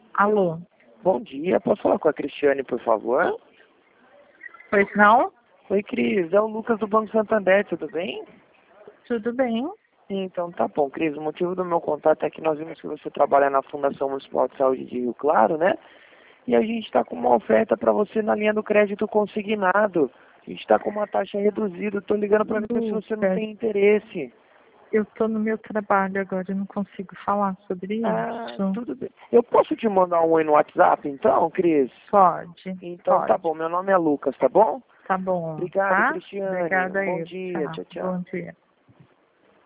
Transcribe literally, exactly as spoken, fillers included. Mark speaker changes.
Speaker 1: Alô?
Speaker 2: Bom dia, posso falar com a Cristiane, por favor?
Speaker 1: Pois não?
Speaker 2: Oi, Cris, é o Lucas do Banco Santander, tudo bem?
Speaker 1: Tudo bem?
Speaker 2: Então tá bom, Cris, o motivo do meu contato é que nós vimos que você trabalha na Fundação Municipal de Saúde de Rio Claro, né? E a gente está com uma oferta para você na linha do crédito consignado. A gente está com uma taxa reduzida, estou ligando para ver se você não
Speaker 1: Lucas,
Speaker 2: tem interesse.
Speaker 1: eu tô no meu trabalho agora, eu não consigo falar sobre
Speaker 2: Ah,
Speaker 1: isso.
Speaker 2: tudo bem. Eu posso te mandar um oi no WhatsApp então, Cris?
Speaker 1: Pode,
Speaker 2: Então tá
Speaker 1: pode.
Speaker 2: bom, meu nome é Lucas, tá bom?
Speaker 1: Tá bom,
Speaker 2: Obrigado,
Speaker 1: tá?
Speaker 2: Cristiane.
Speaker 1: Obrigada
Speaker 2: Um bom
Speaker 1: aí.
Speaker 2: dia.
Speaker 1: Tchau.
Speaker 2: Tchau, tchau.
Speaker 1: Bom dia.